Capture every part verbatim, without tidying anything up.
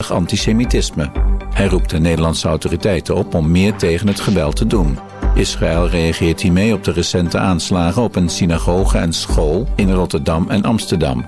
ernstig antisemitisme. Hij roept de Nederlandse autoriteiten op om meer tegen het geweld te doen. Israël reageert hiermee op de recente aanslagen op een synagoge en school in Rotterdam en Amsterdam.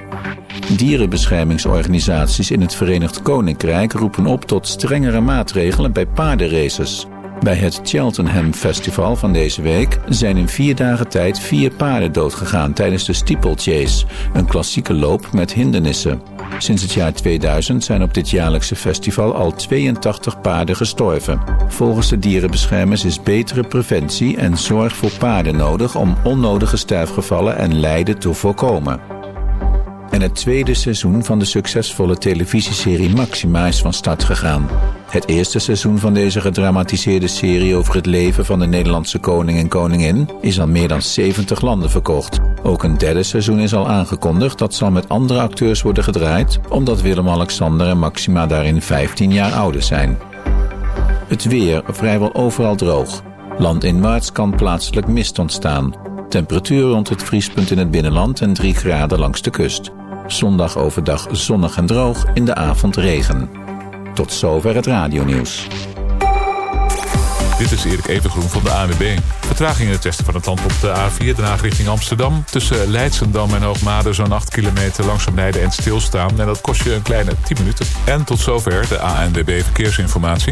Dierenbeschermingsorganisaties in het Verenigd Koninkrijk roepen op tot strengere maatregelen bij paardenraces. Bij het Cheltenham Festival van deze week zijn in vier dagen tijd vier paarden doodgegaan tijdens de steeplechase, een klassieke loop met hindernissen. Sinds het jaar tweeduizend zijn op dit jaarlijkse festival al tweeëntachtig paarden gestorven. Volgens de dierenbeschermers is betere preventie en zorg voor paarden nodig om onnodige sterfgevallen en lijden te voorkomen. En het tweede seizoen van de succesvolle televisieserie Maxima is van start gegaan. Het eerste seizoen van deze gedramatiseerde serie over het leven van de Nederlandse koning en koningin is aan meer dan zeventig landen verkocht. Ook een derde seizoen is al aangekondigd, dat zal met andere acteurs worden gedraaid, omdat Willem-Alexander en Maxima daarin vijftien jaar ouder zijn. Het weer vrijwel overal droog. Landinwaarts kan plaatselijk mist ontstaan. Temperatuur rond het vriespunt in het binnenland en drie graden langs de kust. Zondag overdag zonnig en droog, in de avond regen. Tot zover het radionieuws. Dit is Erik Evengroen van de A N W B. Vertraging in het westen van het land op de A vier, Den Haag richting Amsterdam. Tussen Leidschendam en Hoogmade zo'n acht kilometer langzaam rijden en stilstaan. En dat kost je een kleine tien minuten. En tot zover de A N W B Verkeersinformatie.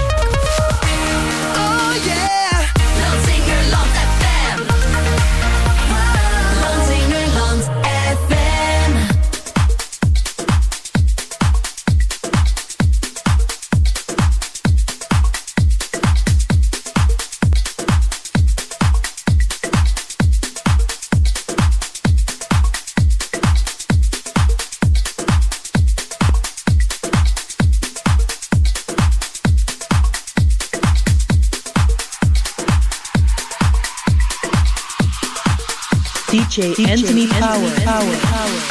D J Anthony Power. Power. Power.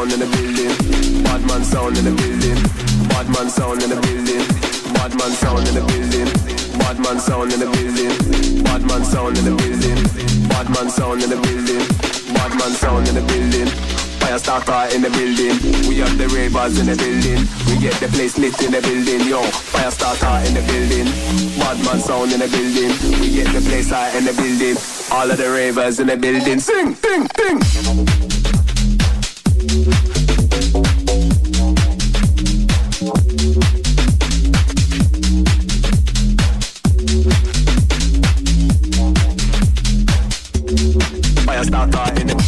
sound in the building. Bad man sound in the building. Bad man sound in the building. Bad man sound in the building. Bad man sound in the building. Bad man sound in the building. Bad man sound in the building. Bad man sound in the building. Fire starter in the building. We have the ravers in the building. We get the place lit in the building. Yo, fire starter in the building. Bad man sound in the building. We get the place high in the building. All of the ravers in the building. Sing, ding, ding. Fire starter in the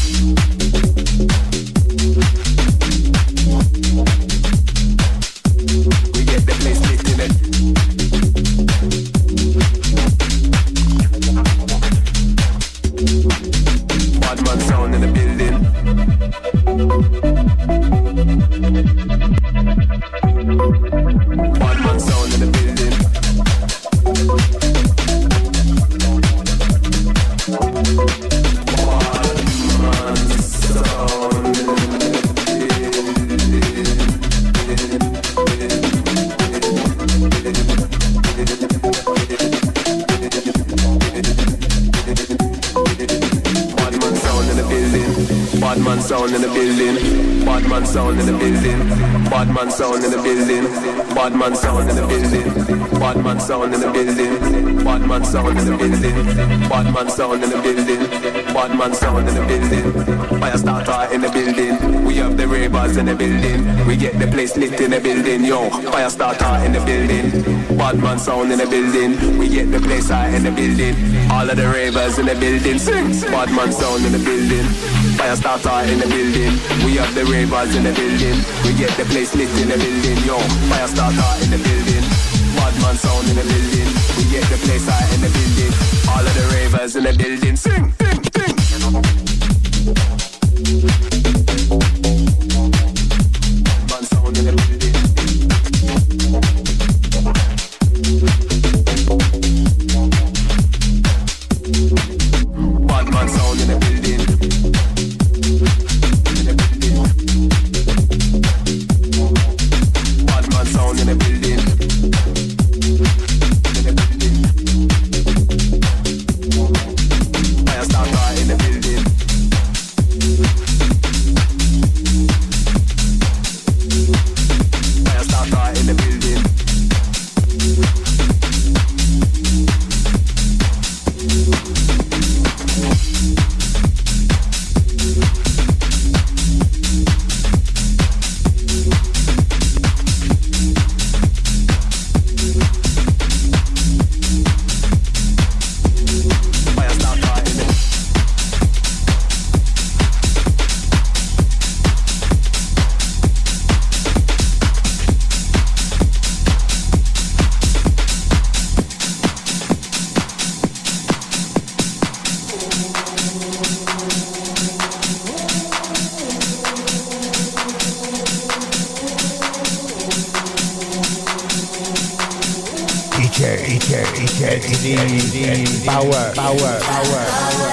sound in the building. Bad man sound in the building. Bad man sound in the building. Bad man sound in the building. Bad man sound in the building. Bad man sound in the building. Bad man sound in the building. Bad man sound in the building. Fire starter in the building. We have the ravers in the building. We get the place lit in the building. Yo, fire starter in the building. Bad man sound in the building. We get the place high in the building. All of the ravers in the building. Sing. Bad man sound in the building. Fire starter in the building. We have the ravers in the building. We get the place lit in the building. Yo, fire starter in the building. Bad man sound in the building. We get the place high in the building. All of the ravers in the building. Sing, sing, sing. Man sound in the building. Bad man sound in the building. Sound in the building. In the building. Fire starter in the building. Fire starter in the building. Power, power, power, power.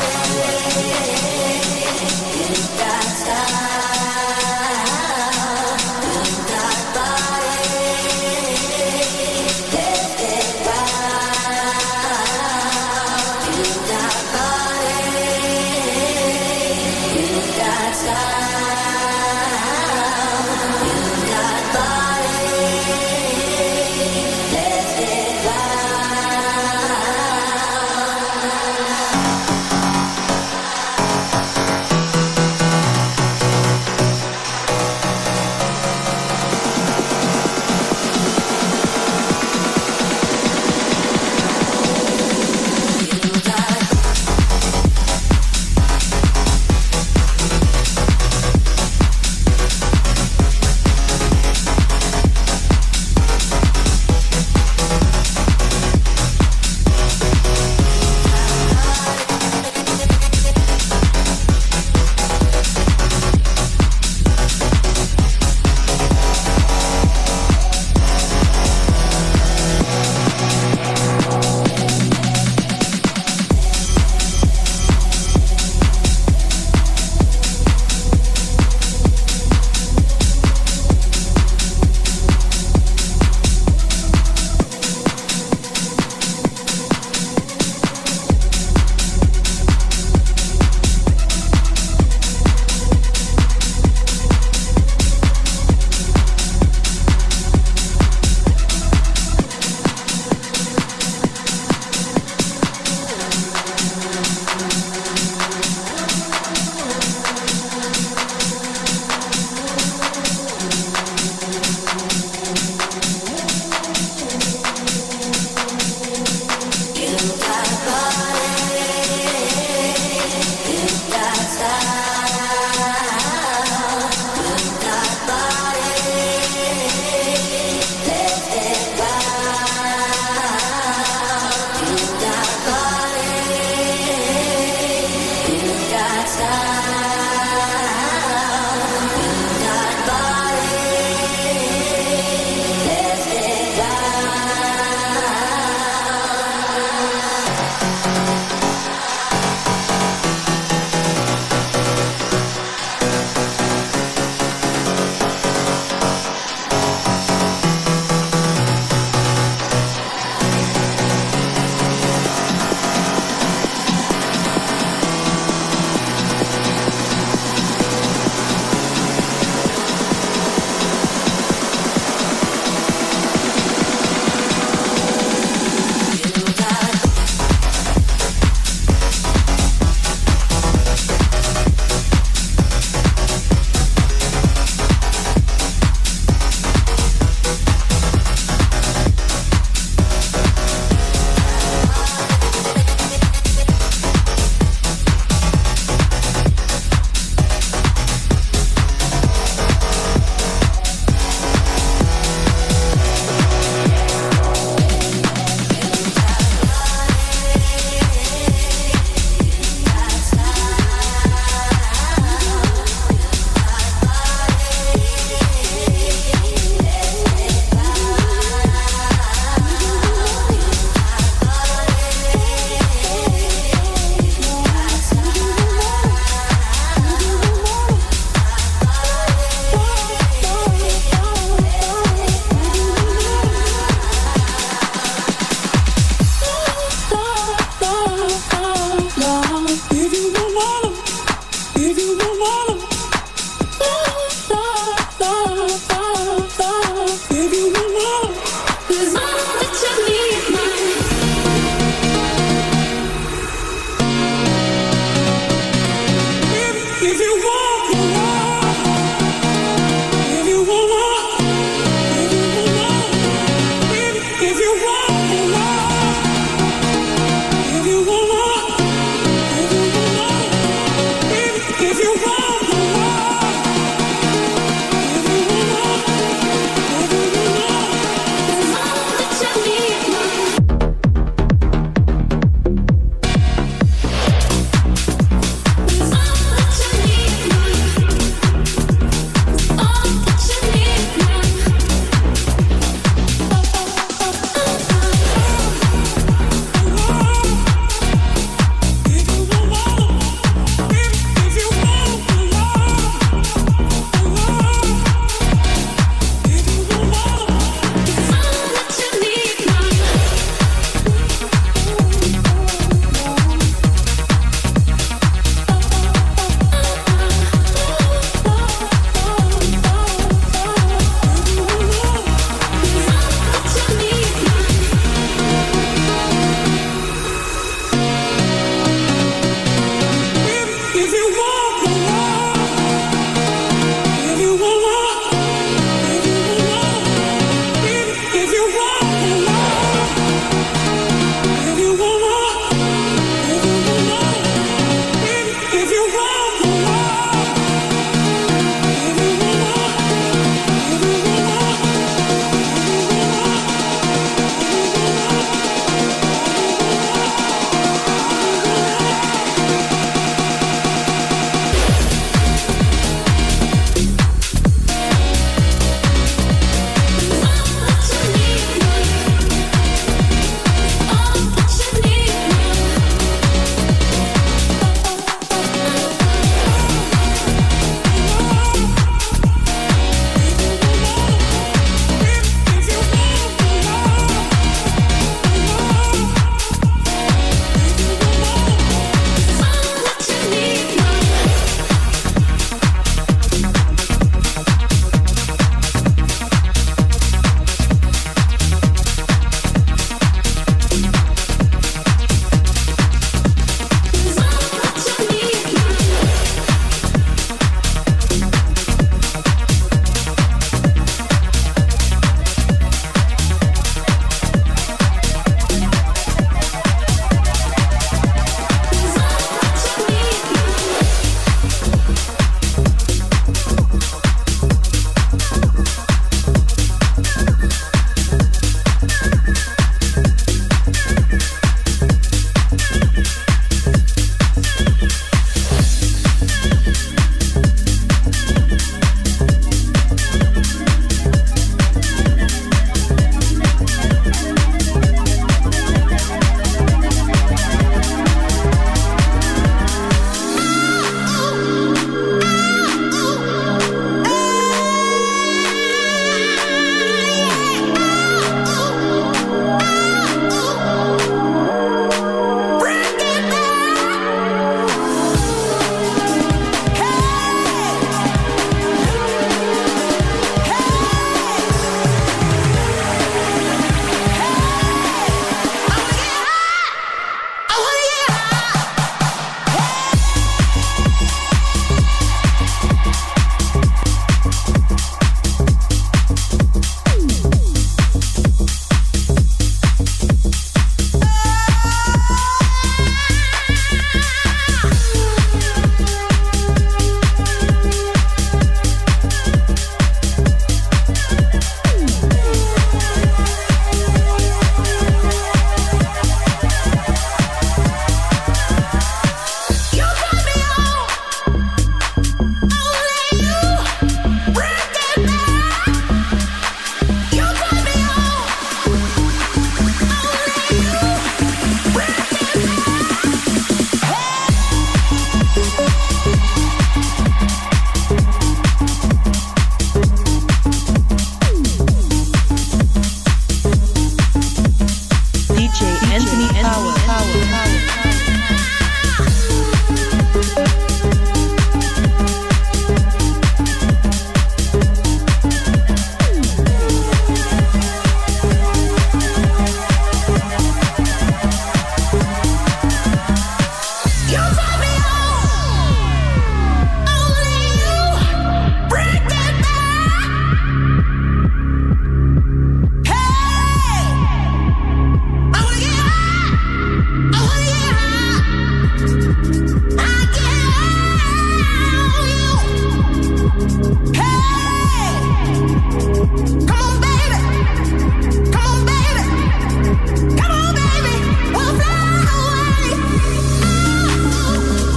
Come on, baby, we'll fly away.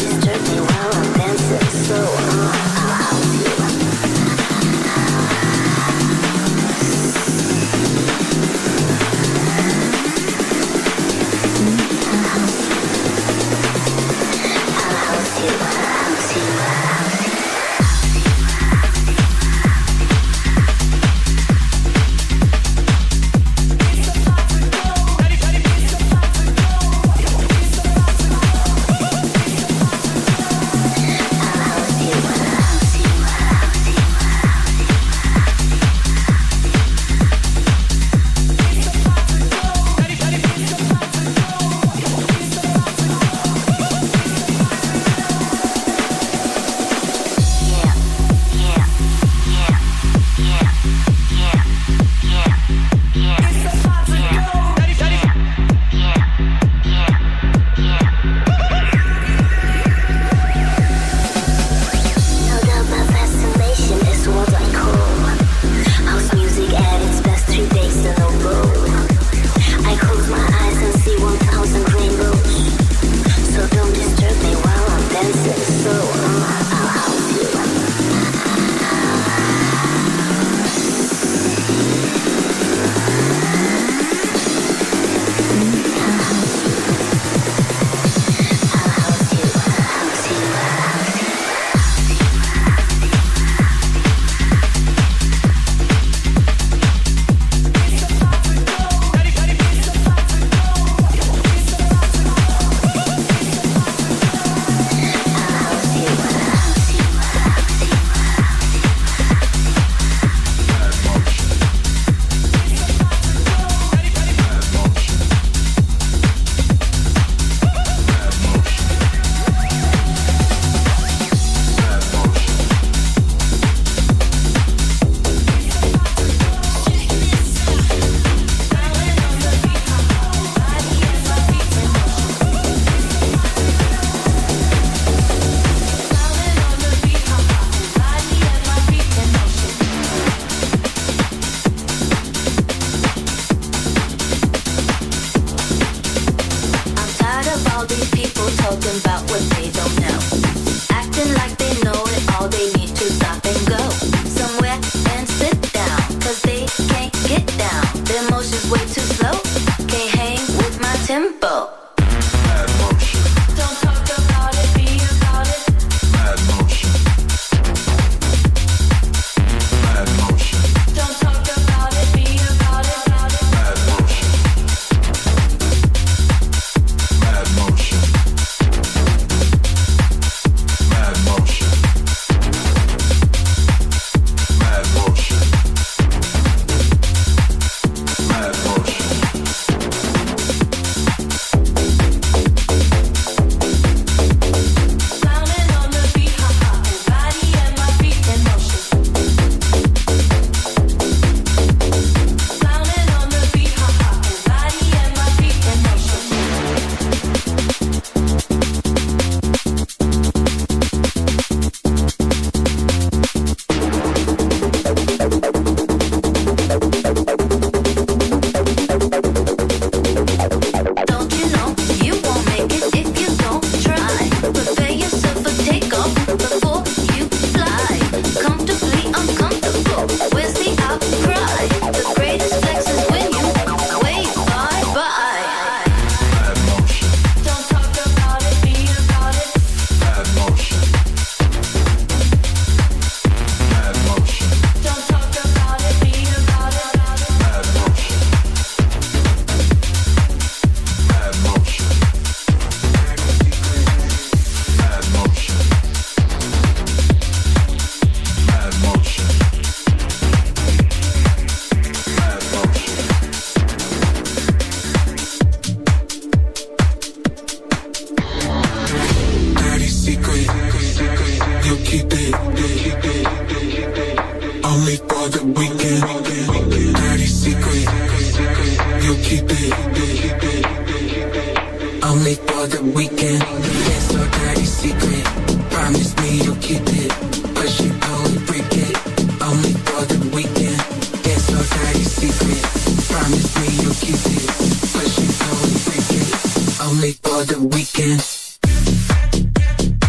Only for the weekend.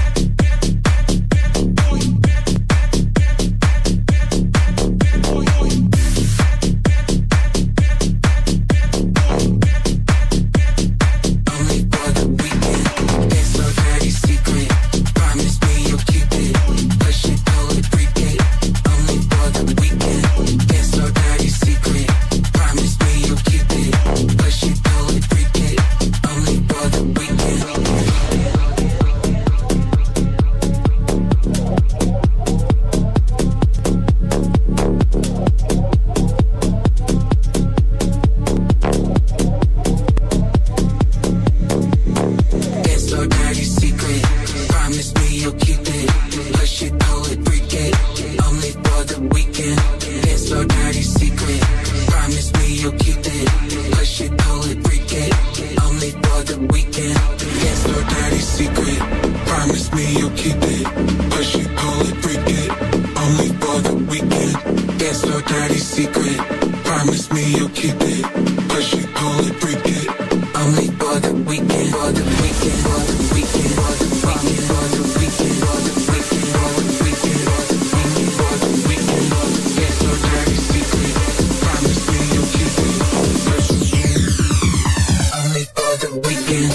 me you'll keep it. Push it, pull it, break it. Only for the weekend. Dance floor dirty secret. Promise me you'll keep it. Push it, pull it, break it. Only for the weekend. Dance floor dirty secret. Promise me you'll keep it. Push it, pull it, break it. Only for the weekend. Dance floor dirty secret. Promise me you'll keep it. Push it, pull it, break it. Only for the weekend. For the weekend. For the weekend. For the weekend. For the weekend. For the weekend. For the weekend. For the weekend. For the weekend. Dance floor dirty secret. Promise me you'll keep it. Push it. Only for the weekend.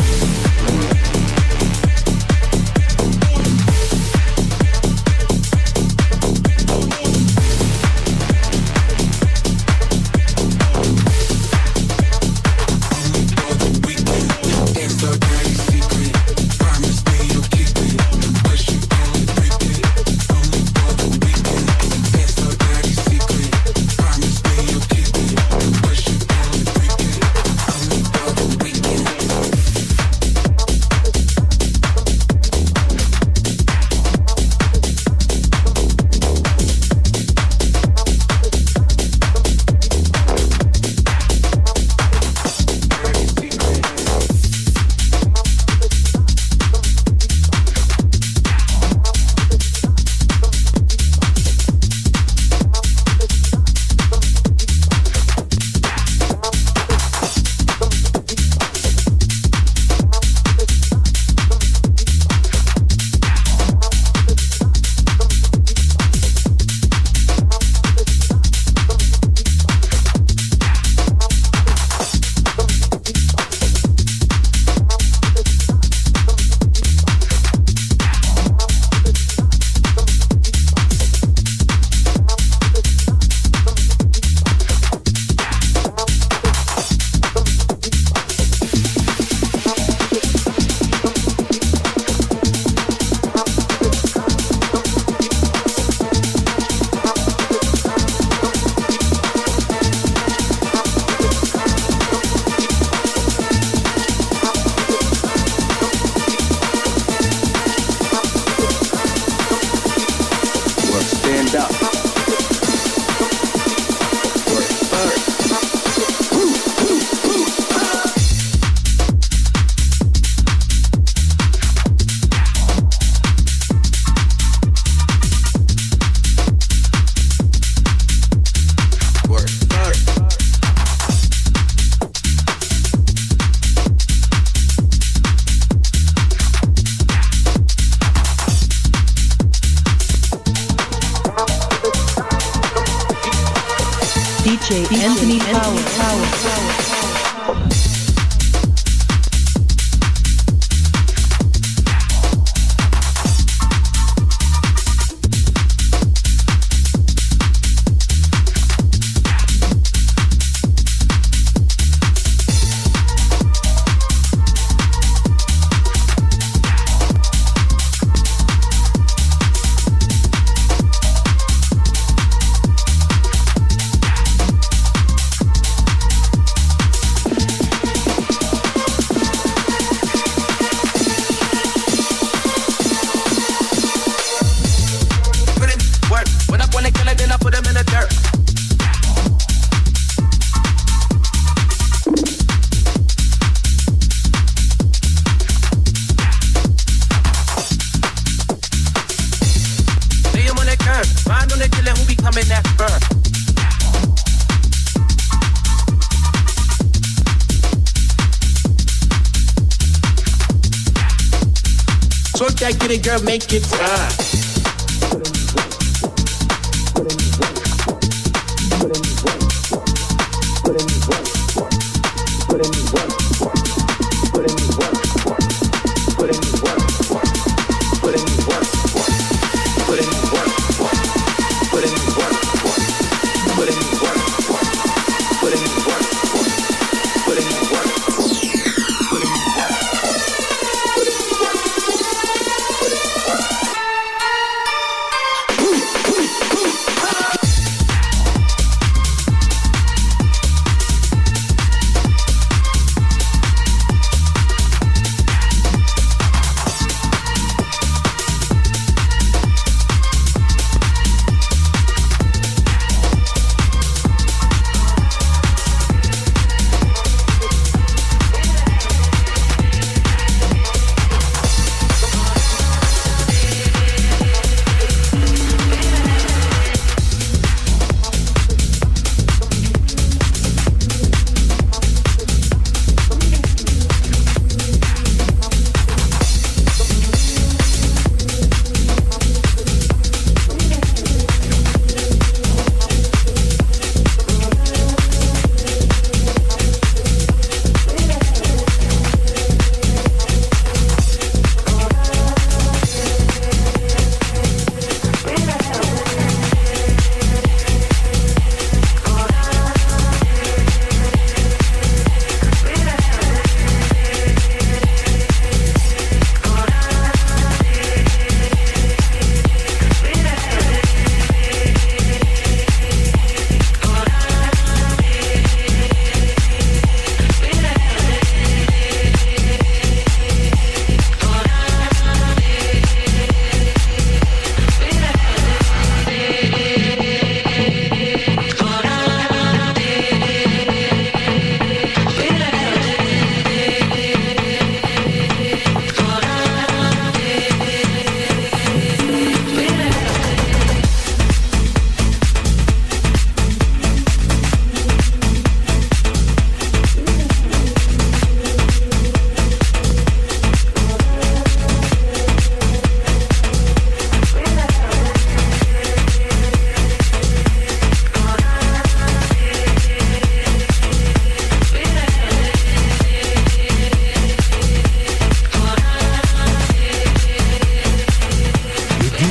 D J Anthony Power. Power. Power. Get it, girl, make it time.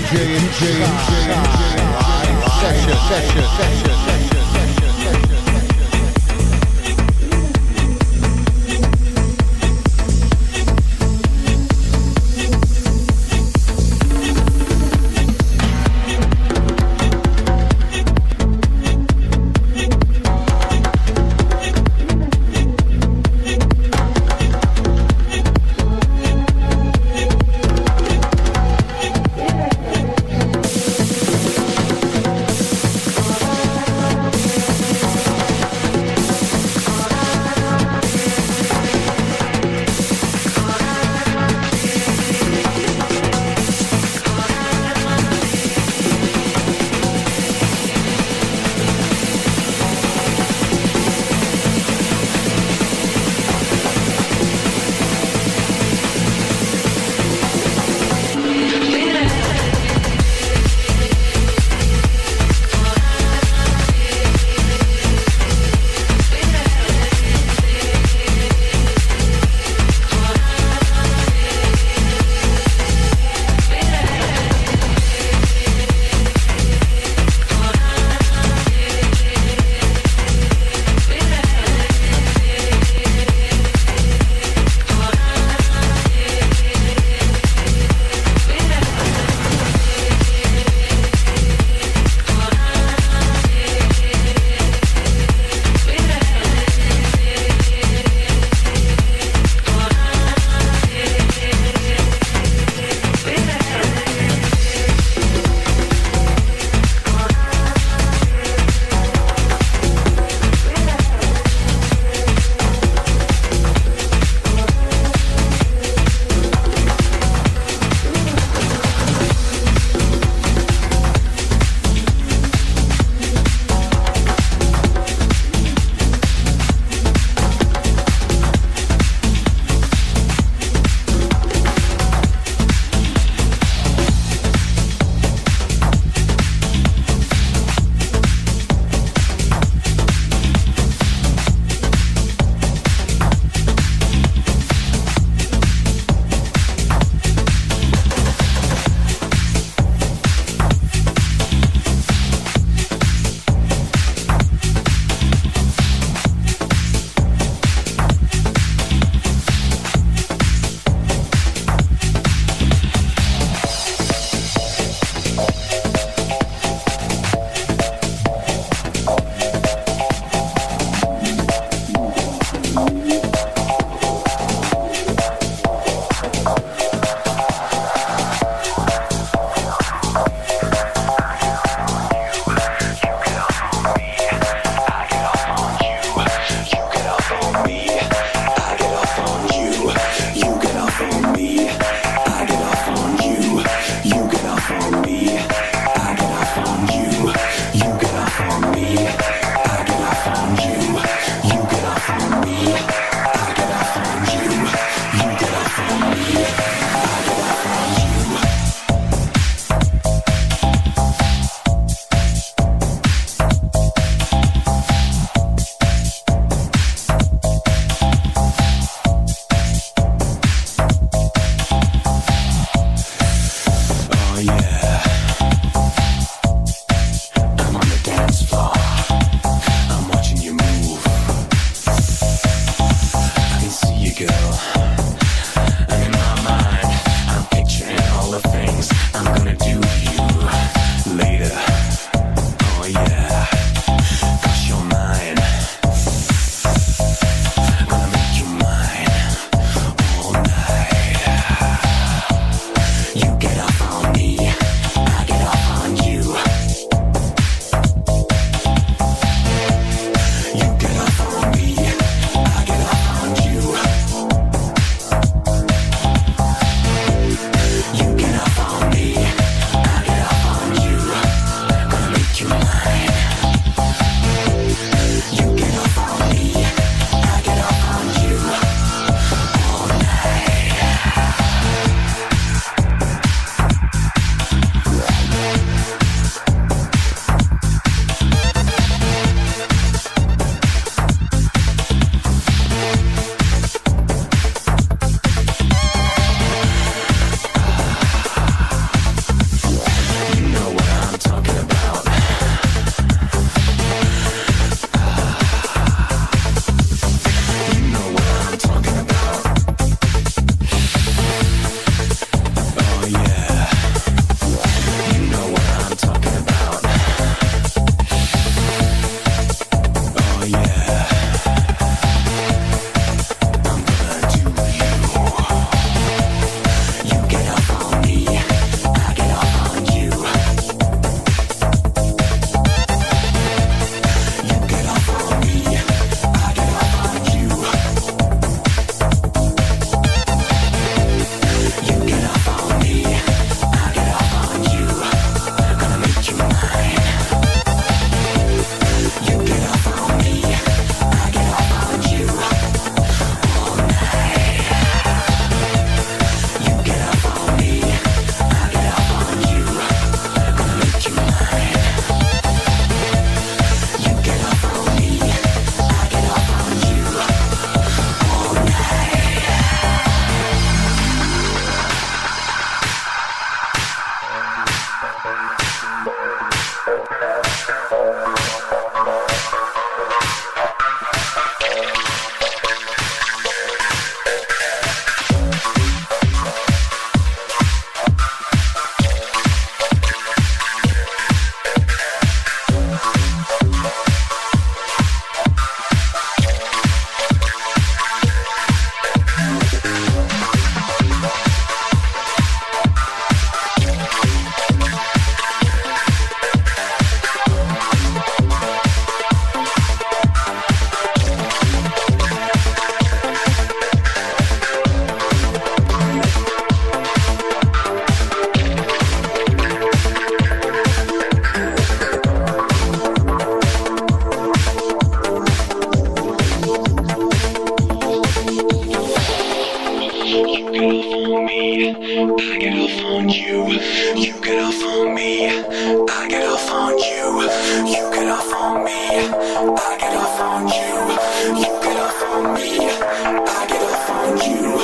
D J session, session, session, session. you. You get off on me. I get off on you. You get off on me. I get off on you. You get off on me. I get off on you.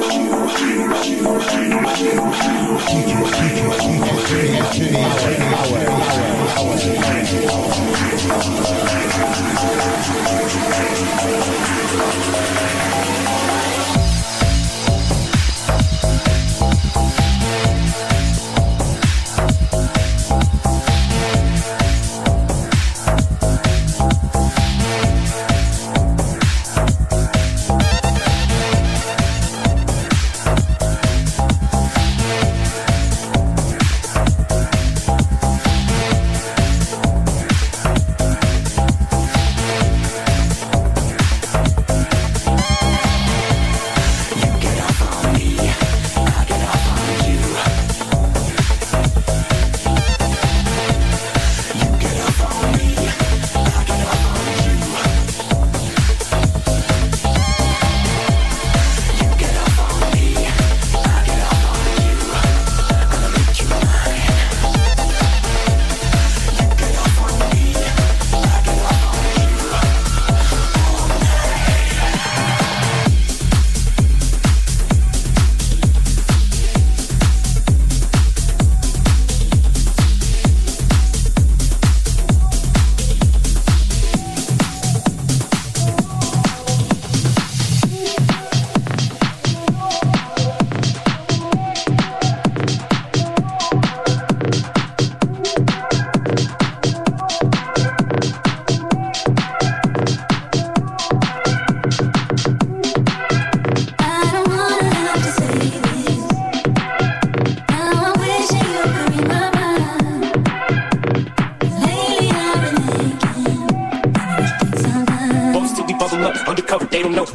Undercover, they don't know.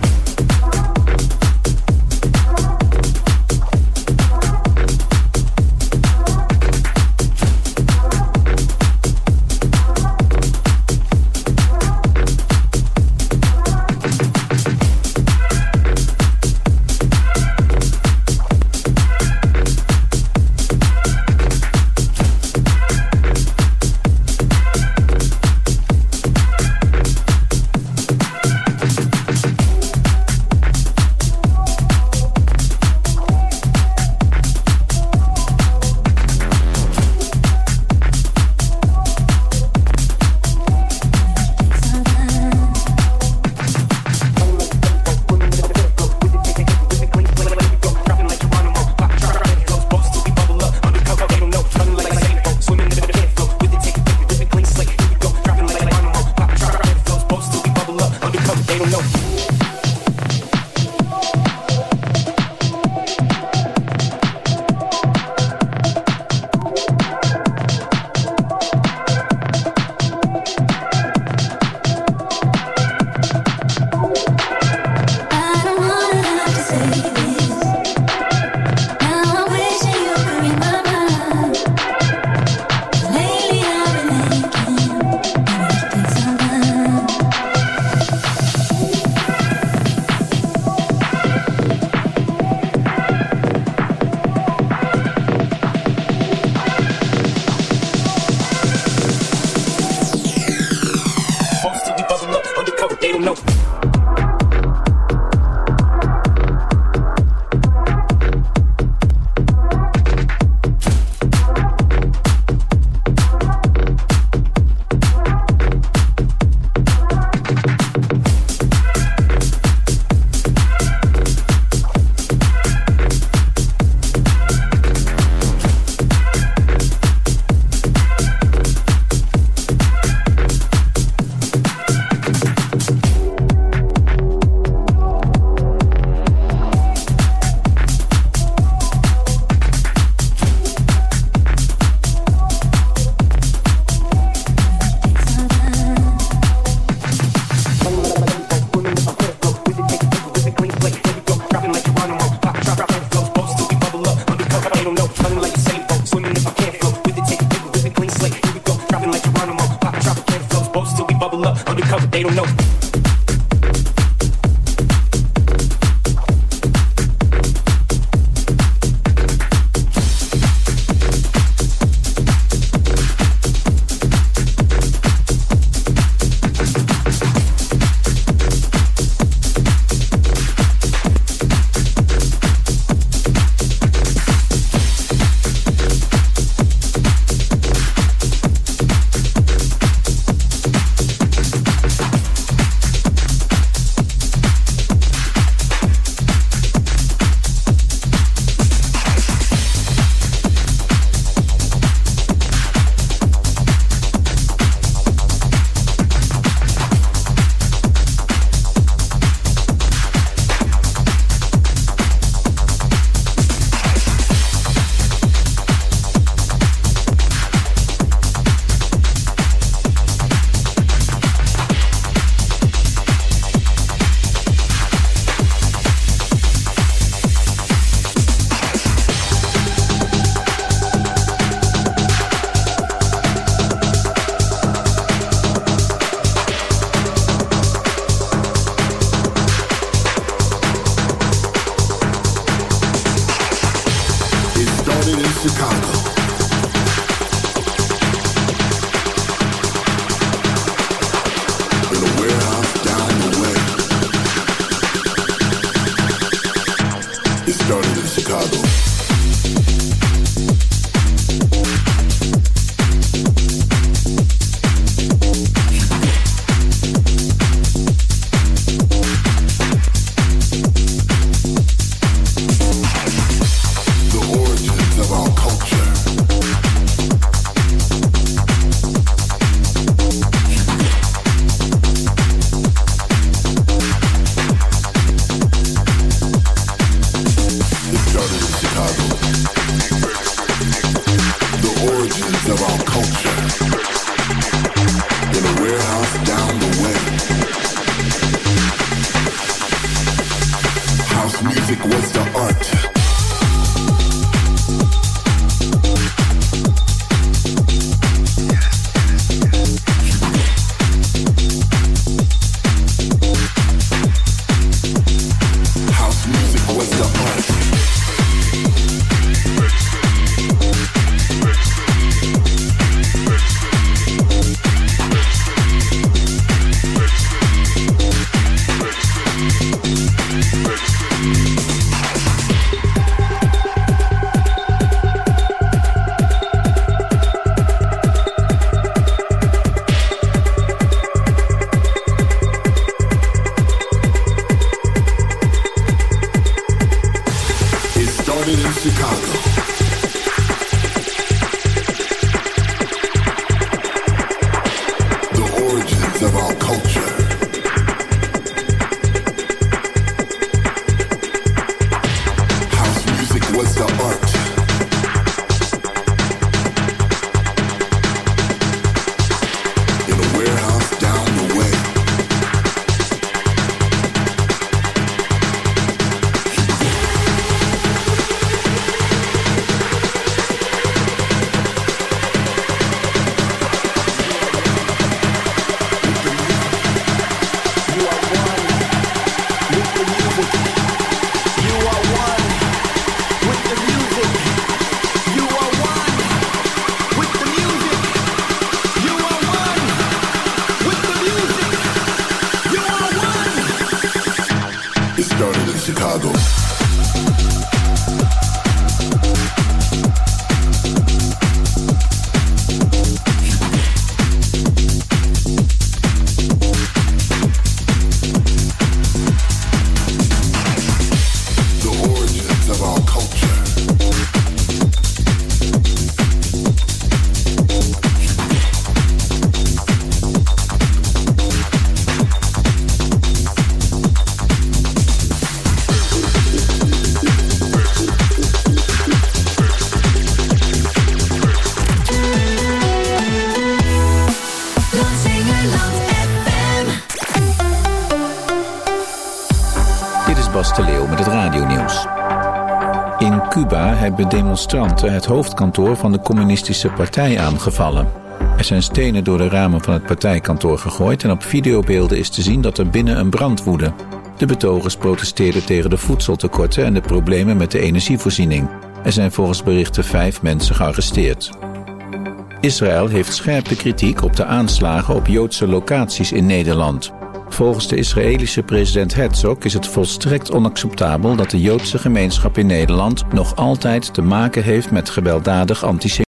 Cuba hebben demonstranten het hoofdkantoor van de communistische partij aangevallen. Er zijn stenen door de ramen van het partijkantoor gegooid en op videobeelden is te zien dat er binnen een brand woedde. De betogers protesteerden tegen de voedseltekorten en de problemen met de energievoorziening. Er zijn volgens berichten vijf mensen gearresteerd. Israël heeft scherpe kritiek op de aanslagen op Joodse locaties in Nederland. Volgens de Israëlische president Herzog is het volstrekt onacceptabel dat de Joodse gemeenschap in Nederland nog altijd te maken heeft met gewelddadig antisemitisme.